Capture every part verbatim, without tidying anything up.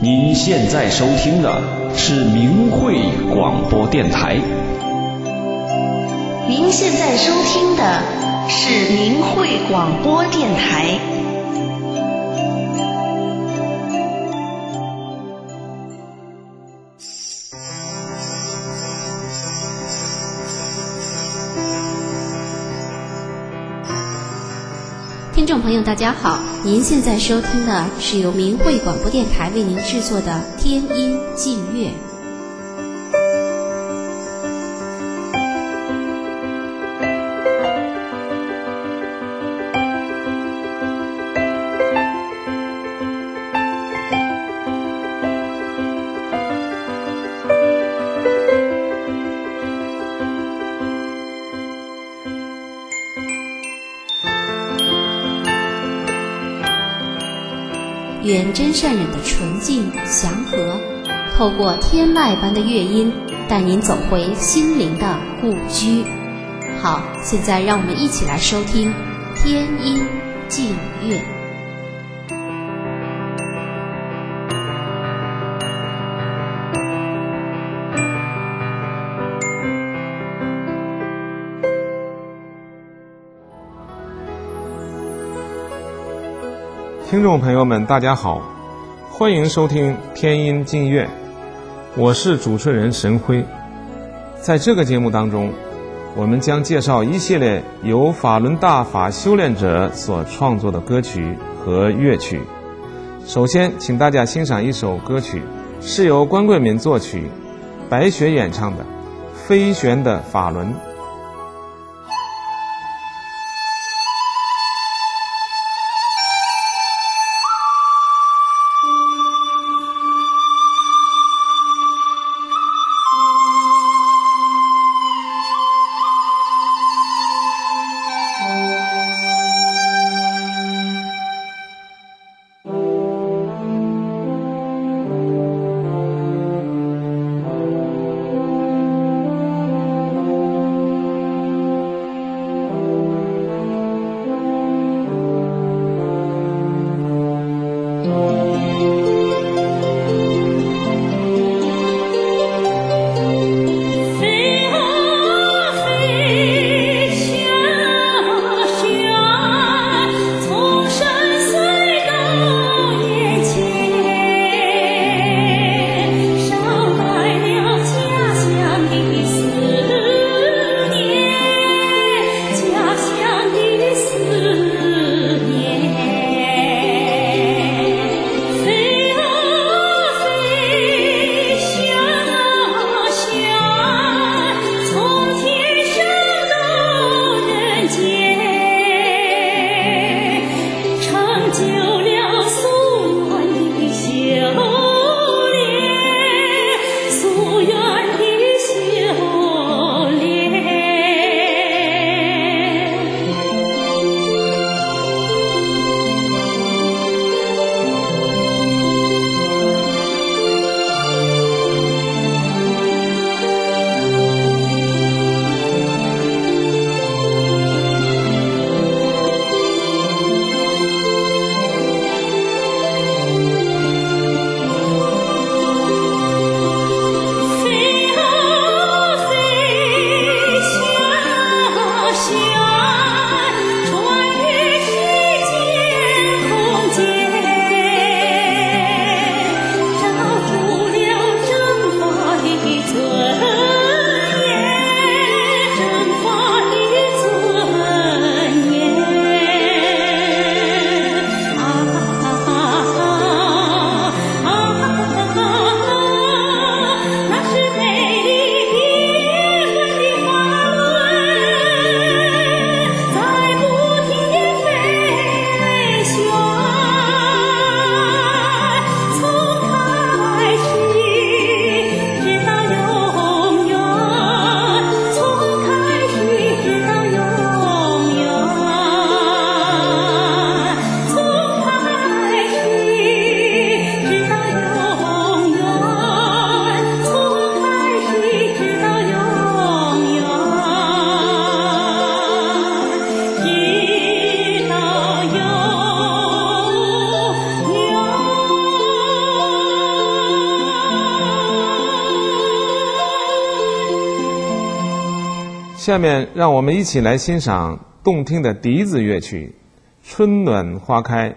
您现在收听的是明慧广播电台。 您现在收听的是明慧广播电台。 听众朋友大家好，您现在收听的是由明慧广播电台为您制作的天音净乐。愿真善忍的纯净祥和，透过天籁般的乐音，带您走回心灵的故居。好，现在让我们一起来收听天音净乐。 听众朋友们大家好，欢迎收听天音净乐，我是主持人神辉。在这个节目当中，我们将介绍一系列由法轮大法修炼者所创作的歌曲和乐曲。首先请大家欣赏一首歌曲，是由关桂敏作曲，白雪演唱的《飞旋的法轮》。 下面让我们一起来欣赏动听的笛子乐曲《春暖花开》。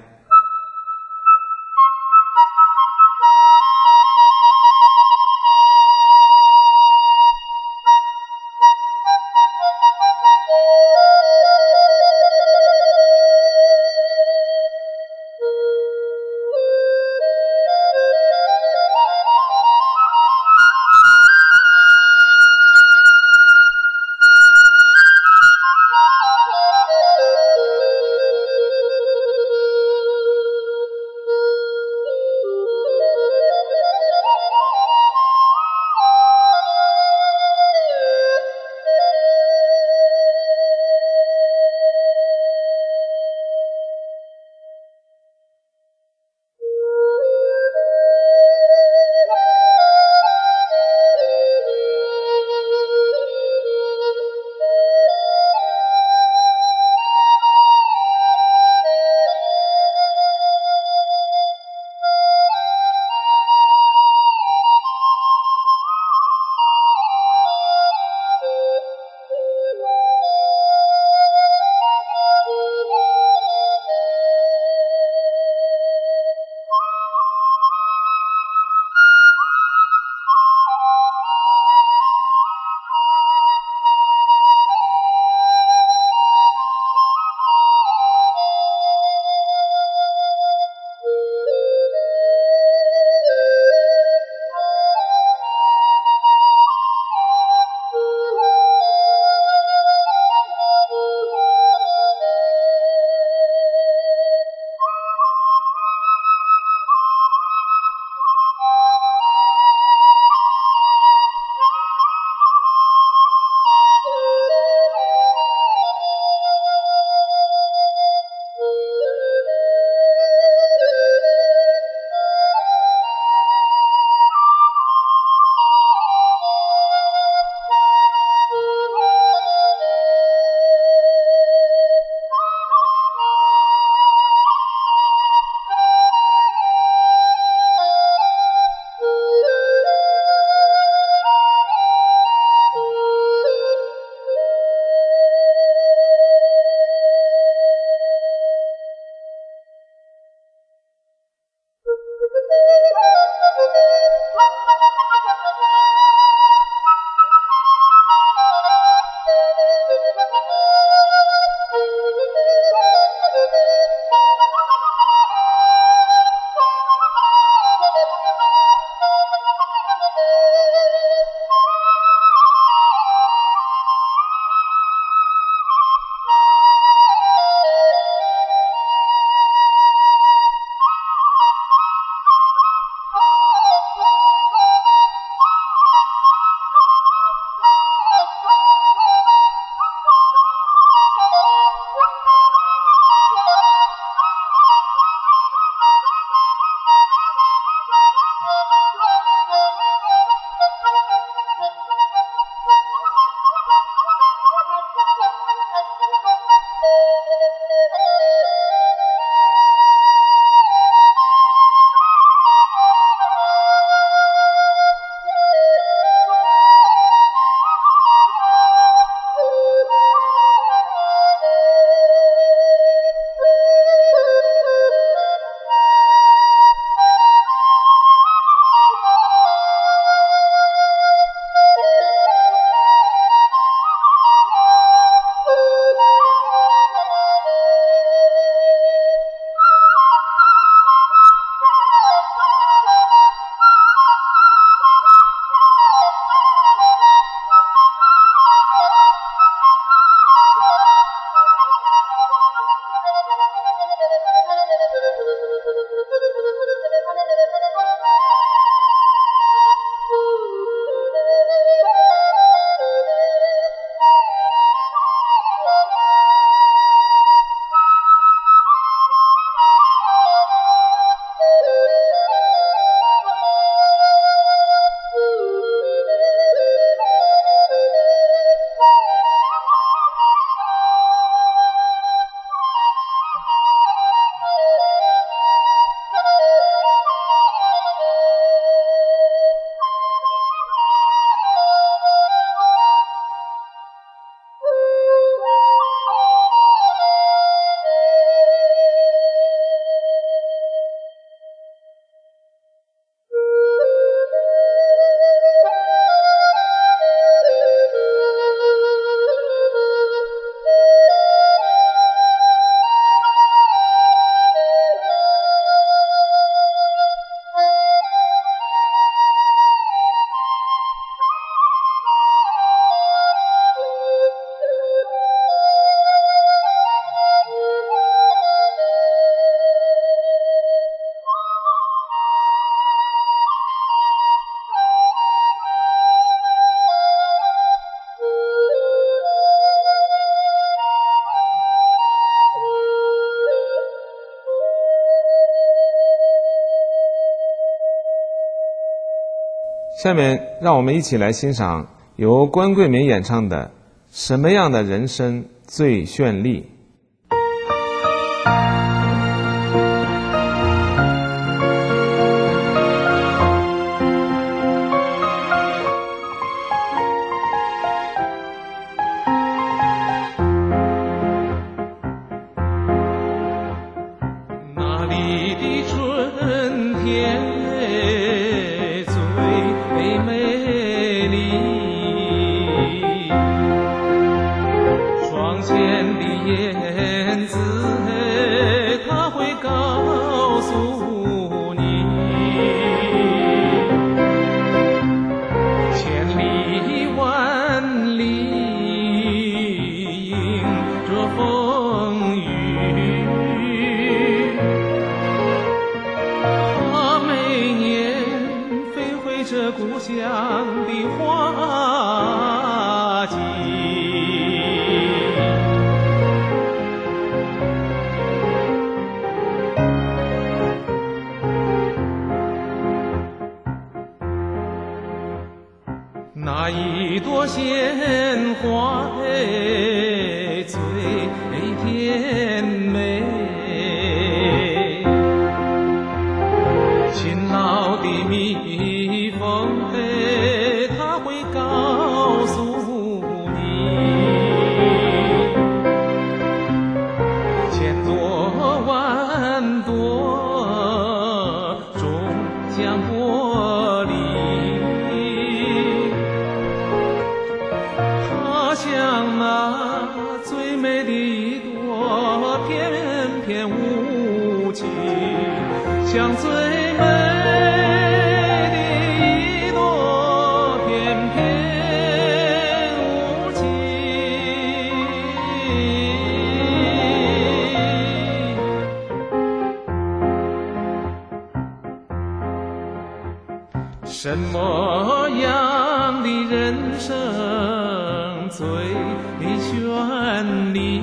下面让我们一起来欣赏由关桂敏演唱的《什么样的人生最绚丽》。 那里的春天最美丽，窗前的燕子它会告诉你，千里万里迎着风雨，它每年飞回这故乡的花季。那一朵鲜花最甜美，勤劳的蜜蜂它会告诉你，千朵万朵终将剥离，它像那最美的一朵翩翩舞旗，像最美的一朵翩翩舞旗。什么样的人生最绚丽？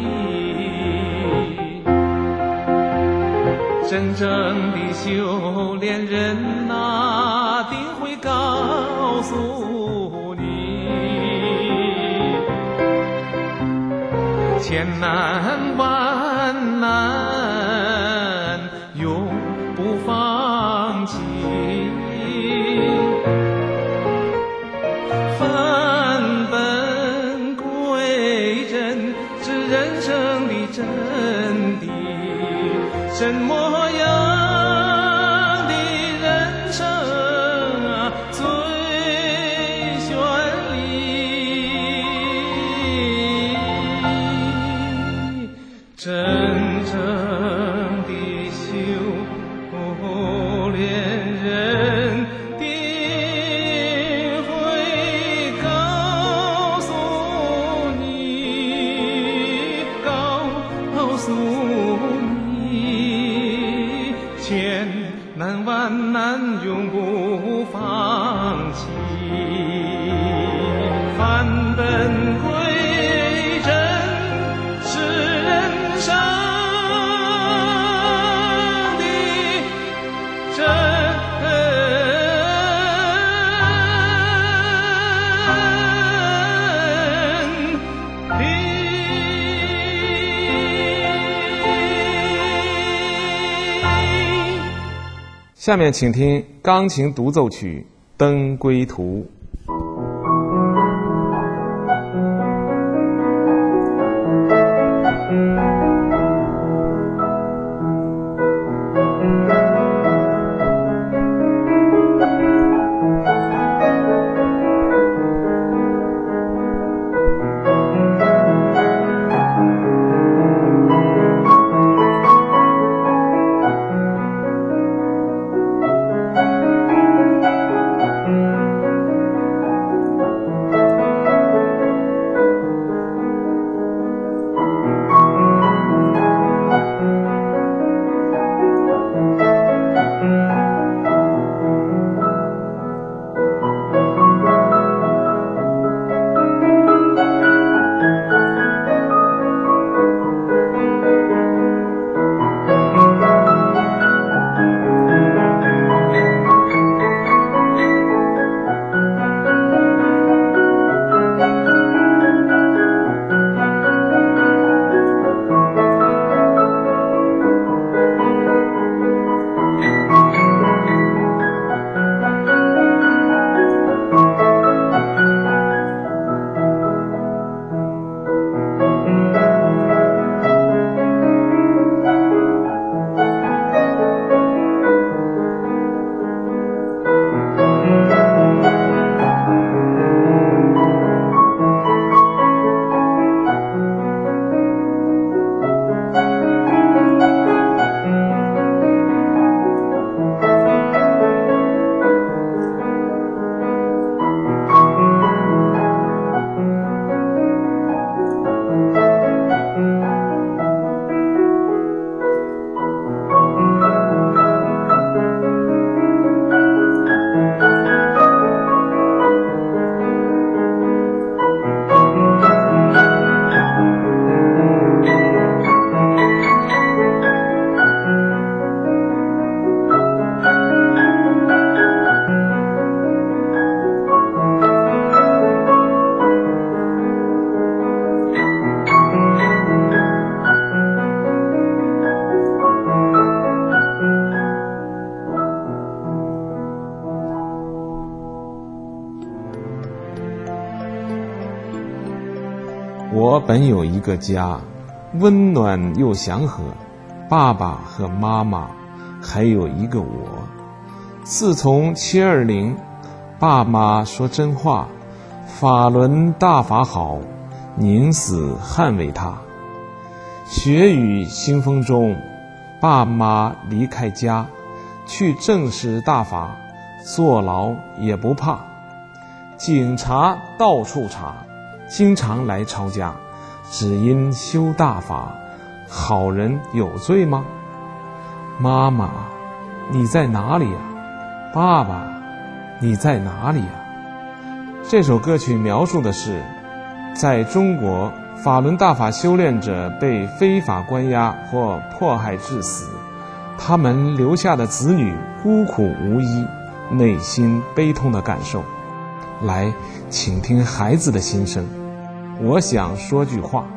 真正的修炼人那定会告诉你，千难万难永不放弃，返本归真是人生的真谛。什么样的人生啊最绚丽？真正的修炼人定会告诉你，告诉你，千难万难永不放弃，返本归真是人生的真理。 下面请听钢琴独奏曲《登归途》。 我本有一个家，温暖又祥和，爸爸和妈妈，还有一个我。自从七二零，爸妈说真话，法轮大法好，宁死捍卫它。雪雨腥风中，爸妈离开家，去证实大法，坐牢也不怕。警察到处查，经常来抄家，只因修大法，好人有罪吗？妈妈，你在哪里呀？爸爸，你在哪里呀？这首歌曲描述的是，在中国法轮大法修炼者被非法关押或迫害致死，他们留下的子女孤苦无依，内心悲痛的感受。来，请听孩子的心声。我想说句话。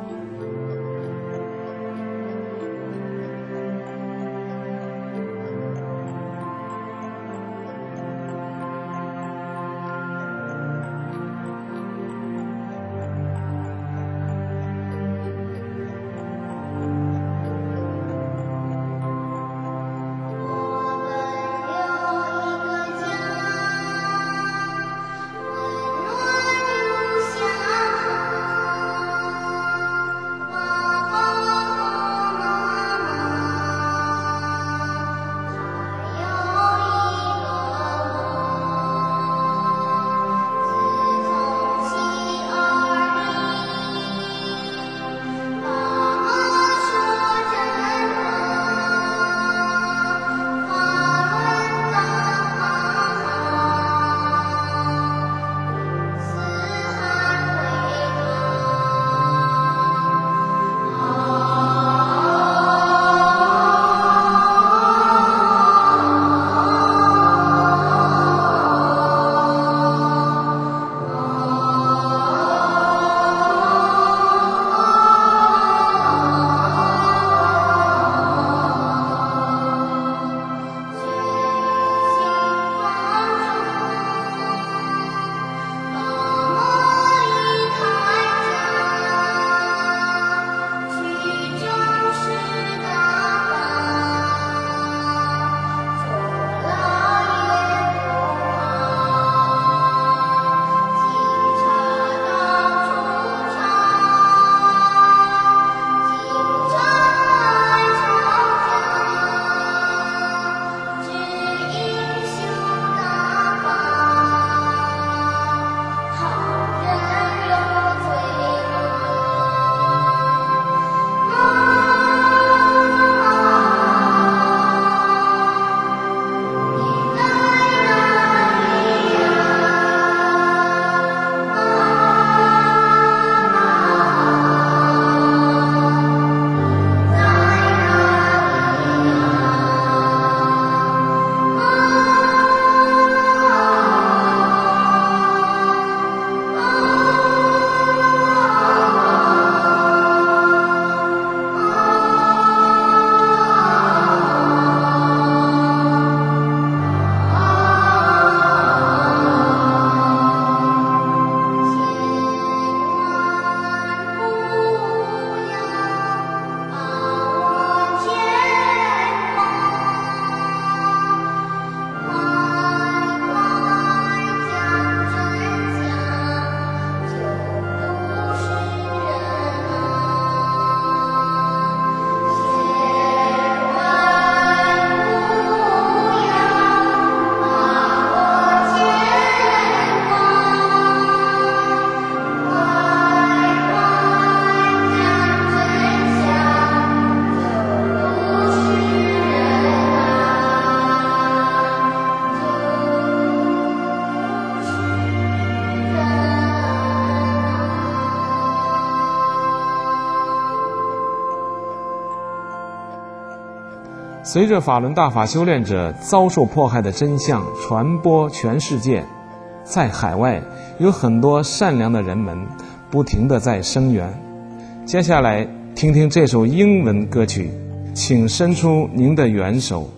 随着法轮大法修炼者遭受迫害的真相传播全世界，在海外有很多善良的人们不停地在声援。接下来听听这首英文歌曲，请伸出您的援手。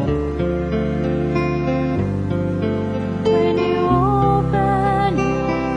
When you open your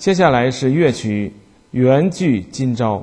接下来是乐曲《缘聚今朝》。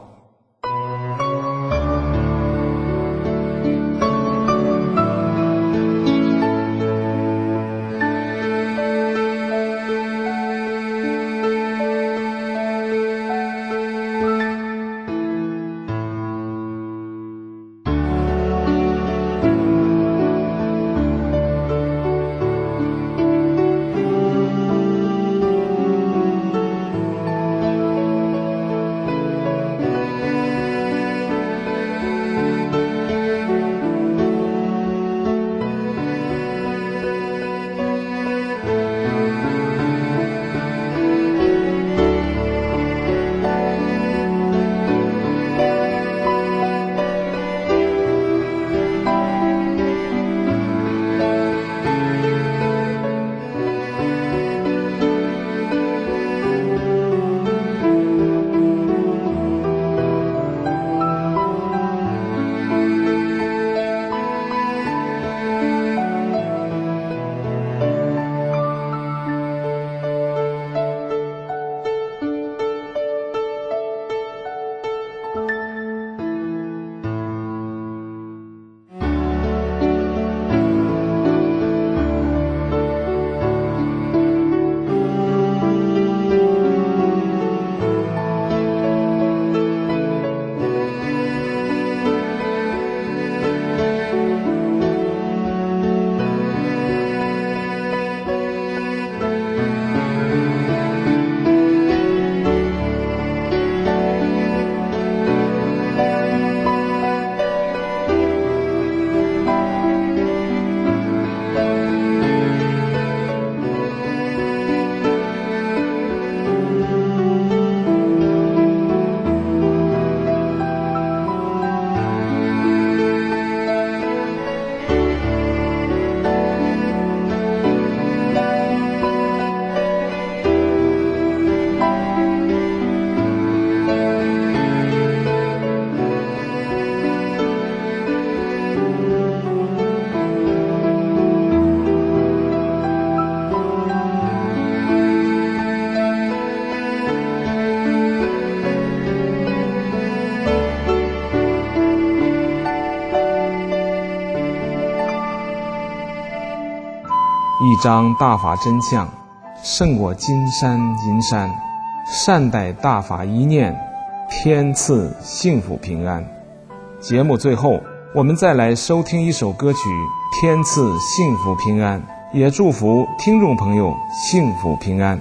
一张大法真相，胜过金山银山。善待大法一念，天赐幸福平安。节目最后，我们再来收听一首歌曲《天赐幸福平安》，也祝福听众朋友幸福平安。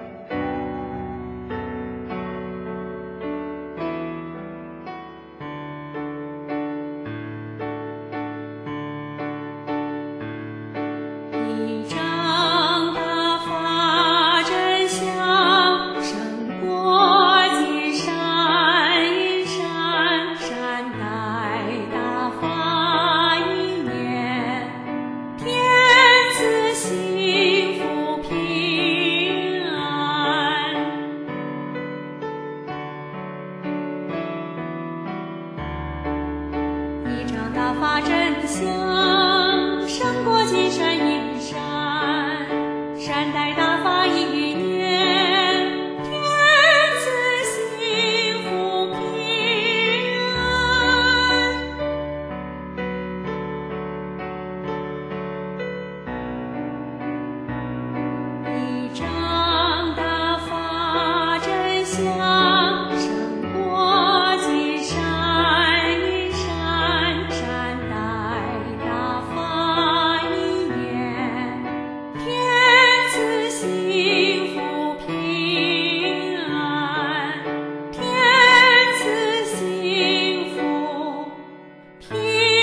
大法真相胜过金山银山，善待大法一念，天赐幸福平安。一张大法真相胜过金山银山，善待大法一念，天赐幸福平安，天赐幸福平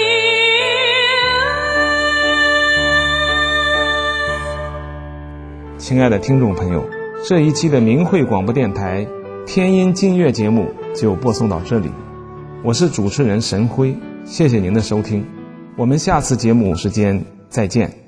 安。 亲爱的听众朋友，这一期的明慧广播电台天音金乐节目就播送到这里，我是主持人神辉，谢谢您的收听，我们下次节目时间再见。